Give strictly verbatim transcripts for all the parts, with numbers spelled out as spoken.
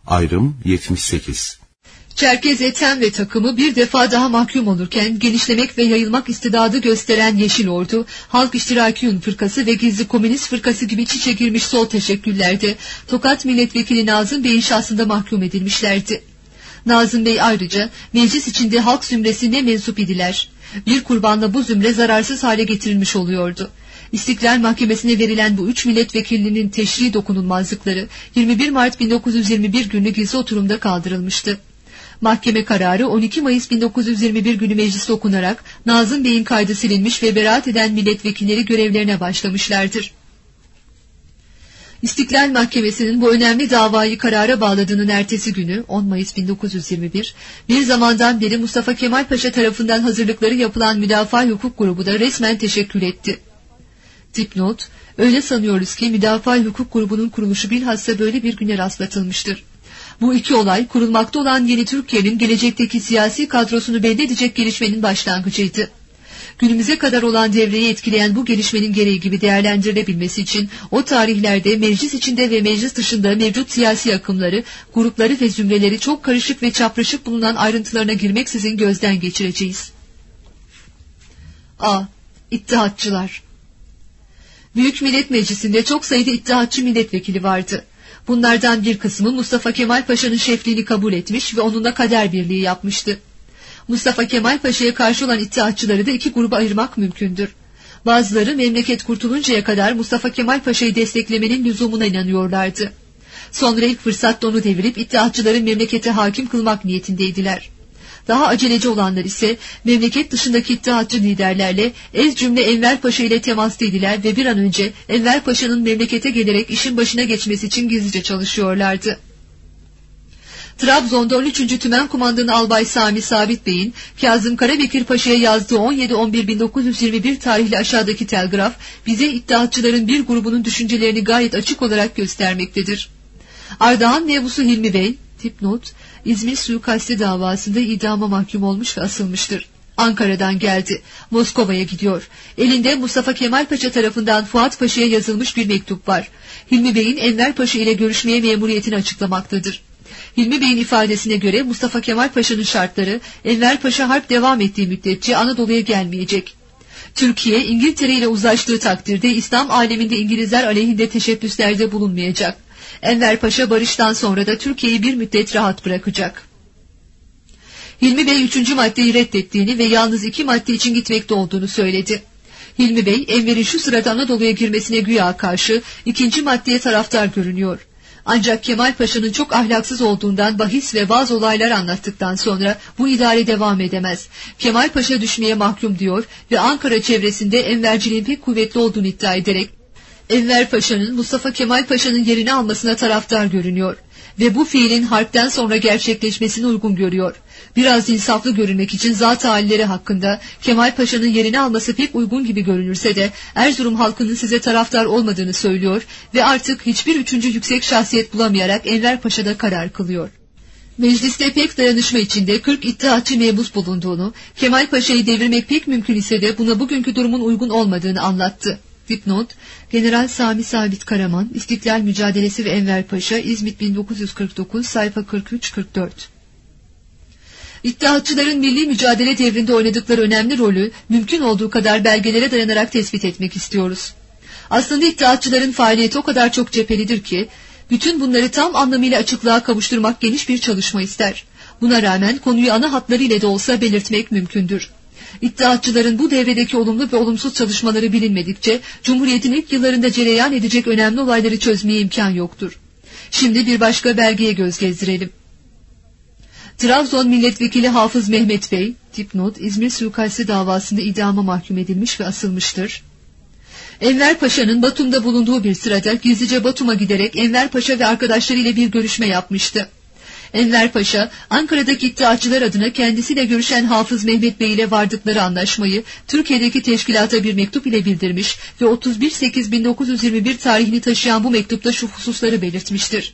Ayrım yetmiş sekiz. Çerkez Ethem ve takımı bir defa daha mahkum olurken genişlemek ve yayılmak istidadı gösteren Yeşil Ordu, Halk İştiraki Yun Fırkası ve Gizli Komünist Fırkası gibi iç içe girmiş sol teşekküllerde Tokat Milletvekili Nazım Bey'in şahsında mahkum edilmişlerdi. Nazım Bey ayrıca meclis içinde halk zümresine mensup idiler. Bir kurbanla bu zümre zararsız hale getirilmiş oluyordu. İstiklal Mahkemesi'ne verilen bu üç milletvekilinin teşri dokunulmazlıkları yirmi bir Mart bin dokuz yüz yirmi bir günü gizli oturumda kaldırılmıştı. Mahkeme kararı on iki Mayıs bin dokuz yüz yirmi bir günü mecliste okunarak Nazım Bey'in kaydı silinmiş ve beraat eden milletvekilleri görevlerine başlamışlardır. İstiklal Mahkemesi'nin bu önemli davayı karara bağladığının ertesi günü on Mayıs bin dokuz yüz yirmi bir, bir zamandan beri Mustafa Kemal Paşa tarafından hazırlıkları yapılan Müdafaa Hukuk Grubu da resmen teşekkül etti. Dipnot, öyle sanıyoruz ki Müdafaa Hukuk Grubu'nun kuruluşu bilhassa böyle bir güne rastlatılmıştır. Bu iki olay kurulmakta olan yeni Türkiye'nin gelecekteki siyasi kadrosunu belli edecek gelişmenin başlangıcıydı. Günümüze kadar olan devreyi etkileyen bu gelişmenin gereği gibi değerlendirilebilmesi için o tarihlerde meclis içinde ve meclis dışında mevcut siyasi akımları, grupları ve zümreleri çok karışık ve çapraşık bulunan ayrıntılarına girmeksizin gözden geçireceğiz. A. İttihatçılar. Büyük Millet Meclisi'nde çok sayıda İttihatçı milletvekili vardı. Bunlardan bir kısmı Mustafa Kemal Paşa'nın şefliğini kabul etmiş ve onunla kader birliği yapmıştı. Mustafa Kemal Paşa'ya karşı olan İttihatçıları da iki gruba ayırmak mümkündür. Bazıları memleket kurtuluncaya kadar Mustafa Kemal Paşa'yı desteklemenin lüzumuna inanıyorlardı. Sonra ilk fırsatta onu devirip İttihatçıların memlekete hakim kılmak niyetindeydiler. Daha aceleci olanlar ise memleket dışındaki İttihatçı liderlerle ez cümle Enver Paşa ile temastaydılar ve bir an önce Enver Paşa'nın memlekete gelerek işin başına geçmesi için gizlice çalışıyorlardı. Trabzon'da on üçüncü Tümen Kumandanı Albay Sami Sabit Bey'in Kazım Karabekir Paşa'ya yazdığı on yedi on bir bin dokuz yüz yirmi bir tarihli aşağıdaki telgraf bize İttihatçıların bir grubunun düşüncelerini gayet açık olarak göstermektedir. Ardahan Mebusu Hilmi Bey, dipnot, İzmir suikasti davasında idama mahkum olmuş ve asılmıştır. Ankara'dan geldi. Moskova'ya gidiyor. Elinde Mustafa Kemal Paşa tarafından Fuat Paşa'ya yazılmış bir mektup var. Hilmi Bey'in Enver Paşa ile görüşmeye memuriyetini açıklamaktadır. Hilmi Bey'in ifadesine göre Mustafa Kemal Paşa'nın şartları Enver Paşa harp devam ettiği müddetçe Anadolu'ya gelmeyecek. Türkiye İngiltere ile uzlaştığı takdirde İslam aleminde İngilizler aleyhinde teşebbüslerde bulunmayacak. Enver Paşa barıştan sonra da Türkiye'yi bir müddet rahat bırakacak. Hilmi Bey üçüncü maddeyi reddettiğini ve yalnız iki madde için gitmekte olduğunu söyledi. Hilmi Bey, Enver'in şu sırada Anadolu'ya girmesine güya karşı ikinci maddeye taraftar görünüyor. Ancak Kemal Paşa'nın çok ahlaksız olduğundan bahis ve bazı olaylar anlattıktan sonra bu idare devam edemez. Kemal Paşa düşmeye mahkum diyor ve Ankara çevresinde Enverciliğin pek kuvvetli olduğunu iddia ederek Enver Paşa'nın Mustafa Kemal Paşa'nın yerini almasına taraftar görünüyor ve bu fiilin harpten sonra gerçekleşmesini uygun görüyor. Biraz insaflı görünmek için zat-ı halileri hakkında Kemal Paşa'nın yerini alması pek uygun gibi görünürse de Erzurum halkının size taraftar olmadığını söylüyor ve artık hiçbir üçüncü yüksek şahsiyet bulamayarak Enver Paşa'da karar kılıyor. Mecliste pek dayanışma içinde kırk İttihatçı mebus bulunduğunu, Kemal Paşa'yı devirmek pek mümkün ise de buna bugünkü durumun uygun olmadığını anlattı. Dipnot, General Sami Sabit Karaman, İstiklal Mücadelesi ve Enver Paşa, İzmit bin dokuz yüz kırk dokuz, sayfa kırk üç kırk dört. İttihatçıların milli mücadele devrinde oynadıkları önemli rolü mümkün olduğu kadar belgelere dayanarak tespit etmek istiyoruz. Aslında İttihatçıların faaliyeti o kadar çok cephelidir ki, bütün bunları tam anlamıyla açıklığa kavuşturmak geniş bir çalışma ister. Buna rağmen konuyu ana hatlarıyla da olsa belirtmek mümkündür. İttihatçıların bu devredeki olumlu ve olumsuz çalışmaları bilinmedikçe, Cumhuriyet'in ilk yıllarında cereyan edecek önemli olayları çözmeye imkan yoktur. Şimdi bir başka belgeye göz gezdirelim. Trabzon Milletvekili Hafız Mehmet Bey, dipnot, İzmir suikasti davasında idama mahkum edilmiş ve asılmıştır. Enver Paşa'nın Batum'da bulunduğu bir sırada gizlice Batum'a giderek Enver Paşa ve arkadaşlarıyla bir görüşme yapmıştı. Enver Paşa, Ankara'daki İttihatçılar adına kendisiyle görüşen Hafız Mehmet Bey ile vardıkları anlaşmayı Türkiye'deki teşkilata bir mektup ile bildirmiş ve otuz bir Sekiz bin dokuz yüz yirmi bir tarihini taşıyan bu mektupta şu hususları belirtmiştir.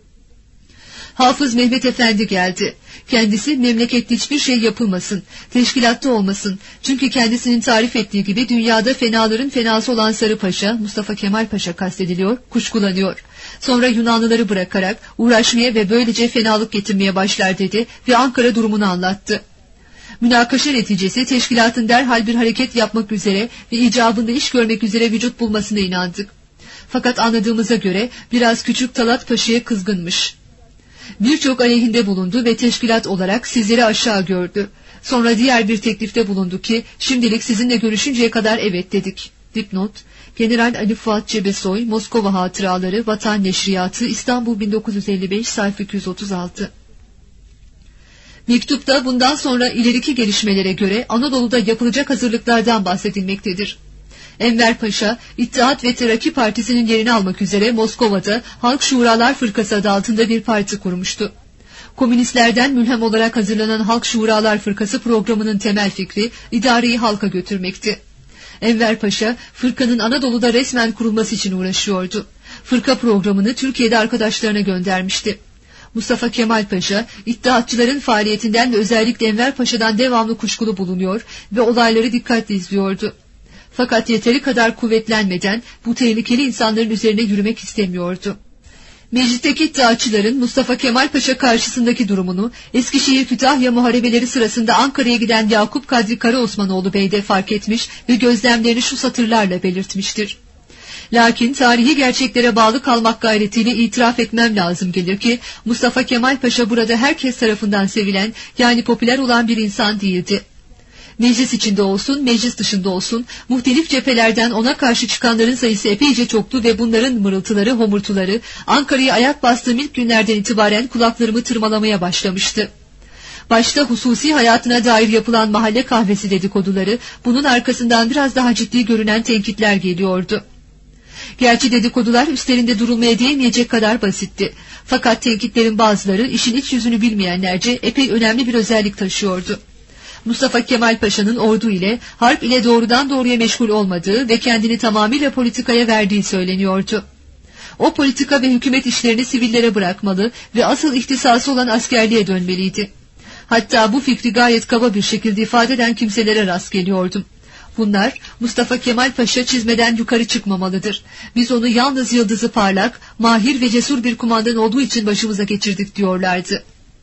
Hafız Mehmet Efendi geldi. Kendisi memlekette hiçbir şey yapılmasın, teşkilatta olmasın. Çünkü kendisinin tarif ettiği gibi dünyada fenaların fenası olan Sarı Paşa, Mustafa Kemal Paşa kastediliyor, kuşkulanıyor. Sonra Yunanlıları bırakarak uğraşmaya ve böylece fenalık getirmeye başlar dedi ve Ankara durumunu anlattı. Münakaşa neticesi teşkilatın derhal bir hareket yapmak üzere ve icabında iş görmek üzere vücut bulmasına inandık. Fakat anladığımıza göre biraz küçük Talat Paşa'ya kızgınmış. Birçok aleyhinde bulundu ve teşkilat olarak sizleri aşağı gördü. Sonra diğer bir teklifte bulundu ki şimdilik sizinle görüşünceye kadar evet dedik. Dipnot: General Ali Fuat Cebesoy, Moskova Hatıraları, Vatan Neşriyatı, İstanbul bin dokuz yüz elli beş, sayfa iki yüz otuz altı. Mektupta bundan sonra ileriki gelişmelere göre Anadolu'da yapılacak hazırlıklardan bahsedilmektedir. Enver Paşa, İttihat ve Terakki Partisi'nin yerini almak üzere Moskova'da Halk Şuralar Fırkası adı altında bir parti kurmuştu. Komünistlerden mülhem olarak hazırlanan Halk Şuralar Fırkası programının temel fikri idareyi halka götürmekti. Enver Paşa, fırkanın Anadolu'da resmen kurulması için uğraşıyordu. Fırka programını Türkiye'de arkadaşlarına göndermişti. Mustafa Kemal Paşa, İttihatçıların faaliyetinden ve özellikle Enver Paşa'dan devamlı kuşkulu bulunuyor ve olayları dikkatle izliyordu. Fakat yeteri kadar kuvvetlenmeden bu tehlikeli insanların üzerine yürümek istemiyordu. Meclisteki iddiaçıların Mustafa Kemal Paşa karşısındaki durumunu Eskişehir-Kütahya muharebeleri sırasında Ankara'ya giden Yakup Kadri Karaosmanoğlu Bey de fark etmiş ve gözlemlerini şu satırlarla belirtmiştir. Lakin tarihi gerçeklere bağlı kalmak gayretiyle itiraf etmem lazım gelir ki Mustafa Kemal Paşa burada herkes tarafından sevilen, yani popüler olan bir insan değildi. Meclis içinde olsun, meclis dışında olsun, muhtelif cephelerden ona karşı çıkanların sayısı epeyce çoktu ve bunların mırıltıları, homurtuları Ankara'ya ayak bastığım ilk günlerden itibaren kulaklarımı tırmalamaya başlamıştı. Başta hususi hayatına dair yapılan mahalle kahvesi dedikoduları, bunun arkasından biraz daha ciddi görünen tenkitler geliyordu. Gerçi dedikodular üstlerinde durulmaya değmeyecek kadar basitti. Fakat tenkitlerin bazıları işin iç yüzünü bilmeyenlerce epey önemli bir özellik taşıyordu. Mustafa Kemal Paşa'nın ordu ile, harp ile doğrudan doğruya meşgul olmadığı ve kendini tamamıyla politikaya verdiği söyleniyordu. O politika ve hükümet işlerini sivillere bırakmalı ve asıl ihtisası olan askerliğe dönmeliydi. Hatta bu fikri gayet kaba bir şekilde ifade eden kimselere rast geliyordum. Bunlar, Mustafa Kemal Paşa çizmeden yukarı çıkmamalıdır. Biz onu yalnız yıldızı parlak, mahir ve cesur bir kumandan olduğu için başımıza geçirdik diyorlardı.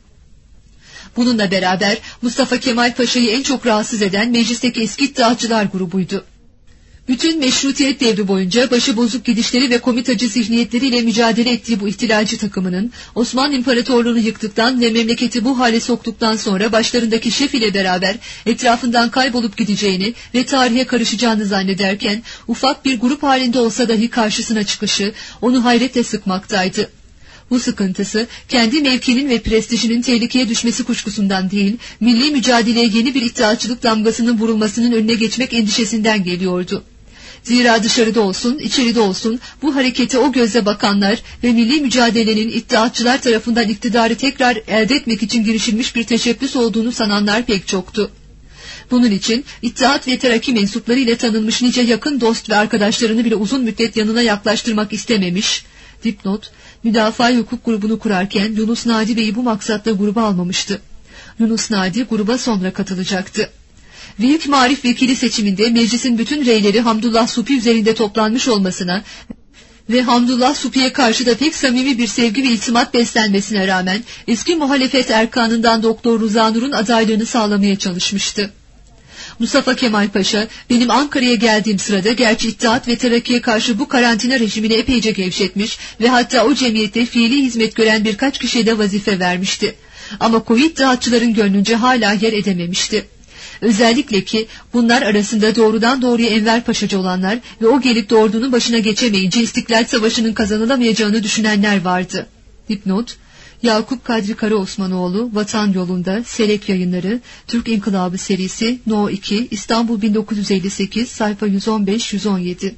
Bununla beraber Mustafa Kemal Paşa'yı en çok rahatsız eden meclisteki eski iddiaçılar grubuydu. Bütün meşrutiyet devri boyunca başı bozuk gidişleri ve komitacı zihniyetleriyle mücadele ettiği bu ihtilacı takımının Osmanlı İmparatorluğunu yıktıktan ve memleketi bu hale soktuktan sonra başlarındaki şef ile beraber etrafından kaybolup gideceğini ve tarihe karışacağını zannederken ufak bir grup halinde olsa dahi karşısına çıkışı onu hayretle sıkmaktaydı. Bu sıkıntısı kendi mevkinin ve prestijinin tehlikeye düşmesi kuşkusundan değil, milli mücadeleye yeni bir iddiaçılık damgasının vurulmasının önüne geçmek endişesinden geliyordu. Zira dışarıda olsun, içeride olsun bu harekete o gözle bakanlar ve milli mücadelenin iddiaçılar tarafından iktidarı tekrar elde etmek için girişilmiş bir teşebbüs olduğunu sananlar pek çoktu. Bunun için İttihat ve Terakki mensupları ile tanınmış nice yakın dost ve arkadaşlarını bile uzun müddet yanına yaklaştırmak istememiş. Dipnot: Müdafaa Hukuk grubunu kurarken Yunus Nadi Bey'i bu maksatla gruba almamıştı. Yunus Nadi gruba sonra katılacaktı. Büyük Marif Vekili seçiminde meclisin bütün reyleri Hamdullah Supi üzerinde toplanmış olmasına ve Hamdullah Supi'ye karşı da pek samimi bir sevgi ve itimat beslenmesine rağmen eski muhalefet erkanından Doktor Rıza Nur'un adaylığını sağlamaya çalışmıştı. Mustafa Kemal Paşa benim Ankara'ya geldiğim sırada gerçi İttihat ve Terakki'ye karşı bu karantina rejimini epeyce gevşetmiş ve hatta o cemiyette fiili hizmet gören birkaç kişiye de vazife vermişti. Ama koyu iddiatçıların gönlünce hala yer edememişti. Özellikle ki bunlar arasında doğrudan doğruya Enver Paşacı olanlar ve o gelip de ordunun başına geçemeyince İstiklal Savaşı'nın kazanılamayacağını düşünenler vardı. Dipnot: Yakup Kadri Karaosmanoğlu, Vatan Yolunda, Selek Yayınları, Türk İnkılabı serisi, No iki, İstanbul bin dokuz yüz elli sekiz, sayfa yüz on beş yüz on yedi.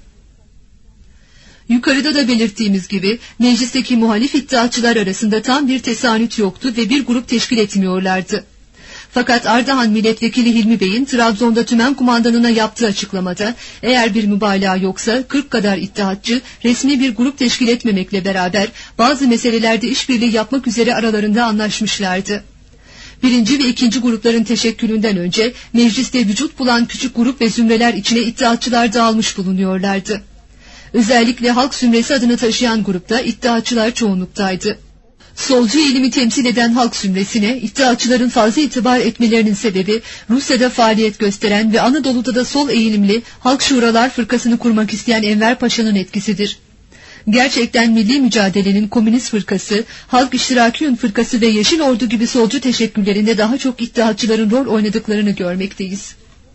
Yukarıda da belirttiğimiz gibi meclisteki muhalif iddiaçılar arasında tam bir tesanüt yoktu ve bir grup teşkil etmiyorlardı. Fakat Ardahan Milletvekili Hilmi Bey'in Trabzon'da tümen kumandanına yaptığı açıklamada eğer bir mübalağa yoksa kırk kadar iddiatçı resmi bir grup teşkil etmemekle beraber bazı meselelerde işbirliği yapmak üzere aralarında anlaşmışlardı. Birinci ve ikinci grupların teşekkülünden önce mecliste vücut bulan küçük grup ve zümreler içine iddiatçılar dağılmış bulunuyorlardı. Özellikle halk zümresi adını taşıyan grupta İttihatçılar çoğunluktaydı. Solcu eğilimi temsil eden halk zümresine İttihatçıların fazla itibar etmelerinin sebebi Rusya'da faaliyet gösteren ve Anadolu'da da sol eğilimli Halk Şuralar Fırkası'nı kurmak isteyen Enver Paşa'nın etkisidir. Gerçekten milli mücadelenin Komünist Fırkası, Halk İştirakiyun Fırkası ve Yeşil Ordu gibi solcu teşekküllerinde daha çok İttihatçıların rol oynadıklarını görmekteyiz.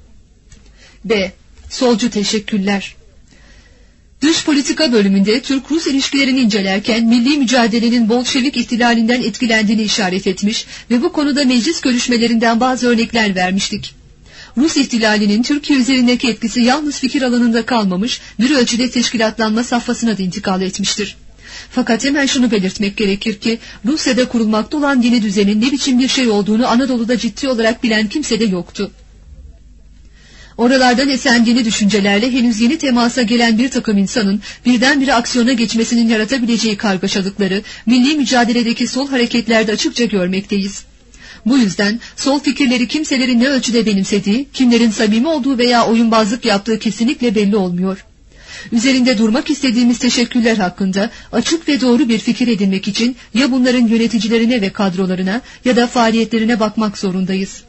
B. Solcu teşekküller. Dış politika bölümünde Türk-Rus ilişkilerini incelerken milli mücadelenin Bolşevik ihtilalinden etkilendiğini işaret etmiş ve bu konuda meclis görüşmelerinden bazı örnekler vermiştik. Rus ihtilalinin Türkiye üzerindeki etkisi yalnız fikir alanında kalmamış, bir ölçüde teşkilatlanma safhasına da intikal etmiştir. Fakat hemen şunu belirtmek gerekir ki Rusya'da kurulmakta olan yeni düzenin ne biçim bir şey olduğunu Anadolu'da ciddi olarak bilen kimse de yoktu. Oralardan esen yeni düşüncelerle henüz yeni temasa gelen bir takım insanın birdenbire aksiyona geçmesinin yaratabileceği kargaşalıkları milli mücadeledeki sol hareketlerde açıkça görmekteyiz. Bu yüzden sol fikirleri kimselerin ne ölçüde benimsediği, kimlerin samimi olduğu veya oyunbazlık yaptığı kesinlikle belli olmuyor. Üzerinde durmak istediğimiz teşekküller hakkında açık ve doğru bir fikir edinmek için ya bunların yöneticilerine ve kadrolarına ya da faaliyetlerine bakmak zorundayız.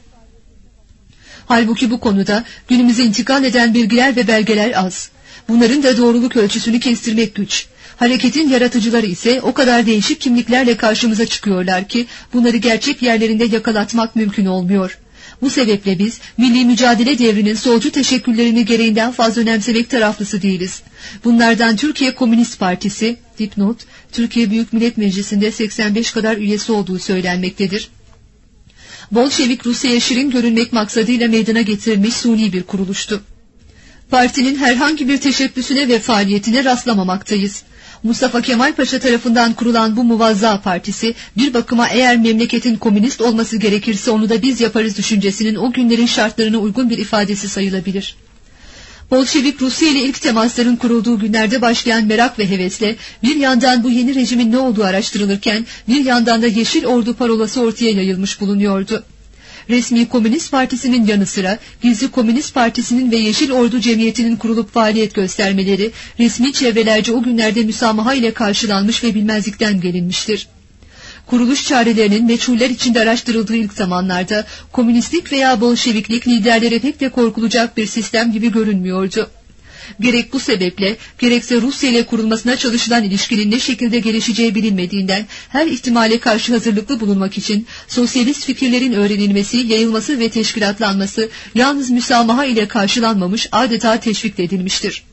Halbuki bu konuda günümüze intikal eden bilgiler ve belgeler az. Bunların da doğruluk ölçüsünü kestirmek güç. Hareketin yaratıcıları ise o kadar değişik kimliklerle karşımıza çıkıyorlar ki bunları gerçek yerlerinde yakalatmak mümkün olmuyor. Bu sebeple biz milli mücadele devrinin solcu teşekküllerini gereğinden fazla önemsemek taraflısı değiliz. Bunlardan Türkiye Komünist Partisi, dipnot, Türkiye Büyük Millet Meclisi'nde seksen beş kadar üyesi olduğu söylenmektedir. Bolşevik Rusya'ya şirin görünmek maksadıyla meydana getirilmiş suni bir kuruluştu. Partinin herhangi bir teşebbüsüne ve faaliyetine rastlamamaktayız. Mustafa Kemal Paşa tarafından kurulan bu Muvazza Partisi bir bakıma eğer memleketin komünist olması gerekirse onu da biz yaparız düşüncesinin o günlerin şartlarına uygun bir ifadesi sayılabilir. Bolşevik Rusya ile ilk temasların kurulduğu günlerde başlayan merak ve hevesle bir yandan bu yeni rejimin ne olduğu araştırılırken bir yandan da Yeşil Ordu parolası ortaya yayılmış bulunuyordu. Resmi Komünist Partisi'nin yanı sıra Gizli Komünist Partisi'nin ve Yeşil Ordu Cemiyeti'nin kurulup faaliyet göstermeleri resmi çevrelerce o günlerde müsamaha ile karşılanmış ve bilmezlikten gelinmiştir. Kuruluş çarelerinin meçhuller içinde araştırıldığı ilk zamanlarda komünistlik veya bolşeviklik liderlere pek de korkulacak bir sistem gibi görünmüyordu. Gerek bu sebeple gerekse Rusya ile kurulmasına çalışılan ilişkinin ne şekilde gelişeceği bilinmediğinden her ihtimale karşı hazırlıklı bulunmak için sosyalist fikirlerin öğrenilmesi, yayılması ve teşkilatlanması yalnız müsamaha ile karşılanmamış, adeta teşvik edilmiştir.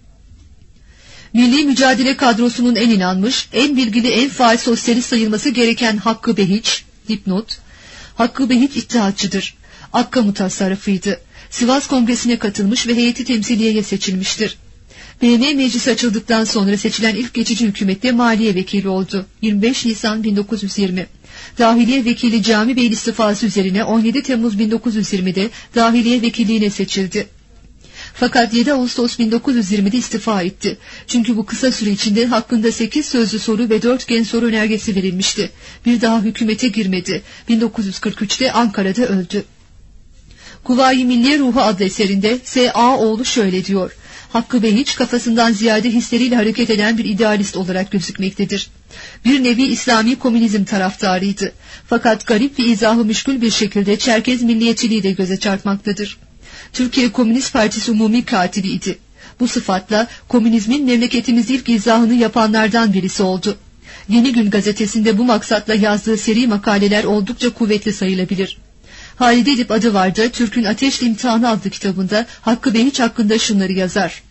Milli mücadele kadrosunun en inanmış, en bilgili, en faal sosyalist sayılması gereken Hakkı Behiç, dipnot, Hakkı Behiç İttihatçıdır. Akka mutasarrıfıydı. Sivas Kongresi'ne katılmış ve heyeti temsiliyeye seçilmiştir. B M Meclisi açıldıktan sonra seçilen ilk geçici hükümette Maliye Vekili oldu. yirmi beş Nisan bin dokuz yüz yirmi. Dahiliye Vekili Cami Bey'in istifası üzerine on yedi Temmuz bin dokuz yüz yirmide Dahiliye Vekilliğine seçildi. Fakat yedi Ağustos bin dokuz yüz yirmide istifa etti. Çünkü bu kısa süre içinde hakkında sekiz sözlü soru ve dört gen soru önergesi verilmişti. Bir daha hükümete girmedi. bin dokuz yüz kırk üçte Ankara'da öldü. Kuvayi Milliye Ruhu adlı eserinde S A oğlu şöyle diyor: Hakkı Behiç kafasından ziyade hisleriyle hareket eden bir idealist olarak gözükmektedir. Bir nevi İslami komünizm taraftarıydı. Fakat garip ve izahı müşkül bir şekilde Çerkez milliyetçiliği de göze çarpmaktadır. Türkiye Komünist Partisi umumi katiliydi. Bu sıfatla komünizmin memleketimizde ilk izahını yapanlardan birisi oldu. Yeni Gün gazetesinde bu maksatla yazdığı seri makaleler oldukça kuvvetli sayılabilir. Halide Edip adı vardı, Türk'ün Ateşli İmtihanı adlı kitabında Hakkı Behiç hakkında şunları yazar: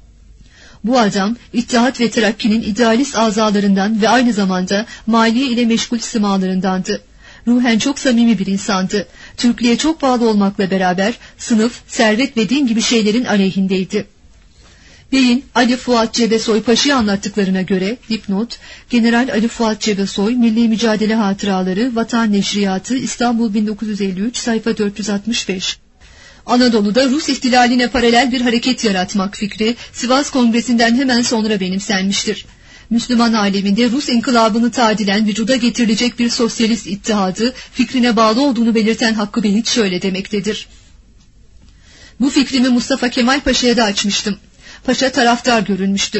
Bu adam İttihat ve Terakki'nin idealist azalarından ve aynı zamanda maliye ile meşgul simalarındandı. Ruhen çok samimi bir insandı. Türklüğe çok bağlı olmakla beraber sınıf, servet ve din gibi şeylerin aleyhindeydi. Bey'in Ali Fuat Cebesoy Paşa'yı anlattıklarına göre dipnot, General Ali Fuat Cebesoy Milli Mücadele Hatıraları Vatan Neşriyatı İstanbul bin dokuz yüz elli üç sayfa dört yüz altmış beş. Anadolu'da Rus ihtilaline paralel bir hareket yaratmak fikri Sivas Kongresi'nden hemen sonra benimsenmiştir. Müslüman aleminde Rus inkılabını tadilen vücuda getirilecek bir sosyalist ittihadı fikrine bağlı olduğunu belirten Hakkı Behiç şöyle demektedir: Bu fikrimi Mustafa Kemal Paşa'ya da açmıştım. Paşa taraftar görünmüştü.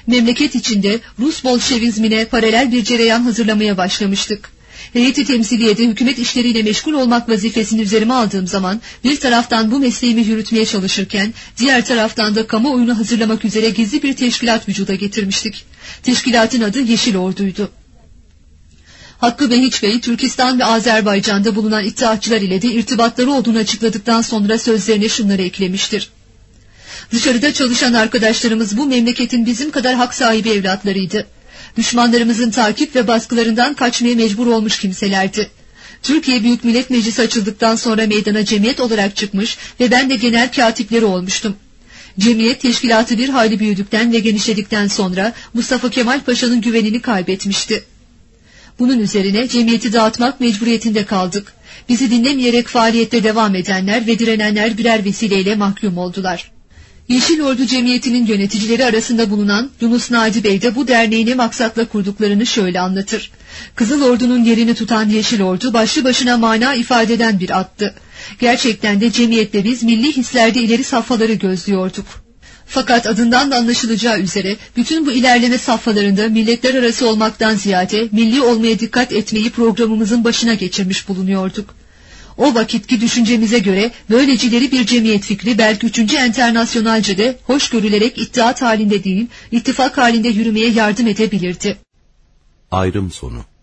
Memleket içinde Rus Bolşevizmine paralel bir cereyan hazırlamaya başlamıştık. Heyeti temsiliyede hükümet işleriyle meşgul olmak vazifesini üzerime aldığım zaman bir taraftan bu mesleğimi yürütmeye çalışırken diğer taraftan da kamuoyunu hazırlamak üzere gizli bir teşkilat vücuda getirmiştik. Teşkilatın adı Yeşil Ordu'ydu. Hakkı Behiç Bey, Türkistan ve Azerbaycan'da bulunan iddiatçılar ile de irtibatları olduğunu açıkladıktan sonra sözlerine şunları eklemiştir. Dışarıda çalışan arkadaşlarımız bu memleketin bizim kadar hak sahibi evlatlarıydı. Düşmanlarımızın takip ve baskılarından kaçmaya mecbur olmuş kimselerdi. Türkiye Büyük Millet Meclisi açıldıktan sonra meydana cemiyet olarak çıkmış ve ben de genel katipleri olmuştum. Cemiyet teşkilatı bir hayli büyüdükten ve genişledikten sonra Mustafa Kemal Paşa'nın güvenini kaybetmişti. Bunun üzerine cemiyeti dağıtmak mecburiyetinde kaldık. Bizi dinlemeyerek faaliyette devam edenler ve direnenler birer vesileyle mahkum oldular. Yeşil Ordu Cemiyeti'nin yöneticileri arasında bulunan Yunus Nadi Bey de bu derneği ne maksatla kurduklarını şöyle anlatır. Kızıl Ordu'nun yerini tutan Yeşil Ordu başlı başına mana ifade eden bir attı. Gerçekten de cemiyette biz milli hislerde ileri safhaları gözlüyorduk. Fakat adından da anlaşılacağı üzere bütün bu ilerleme safhalarında milletler arası olmaktan ziyade milli olmaya dikkat etmeyi programımızın başına geçirmiş bulunuyorduk. O vakitki düşüncemize göre böylecileri bir cemiyet fikri belki üçüncü Enternasyonalce de hoş görülerek iddiat halinde değil, ittifak halinde yürümeye yardım edebilirdi. Ayrım sonu.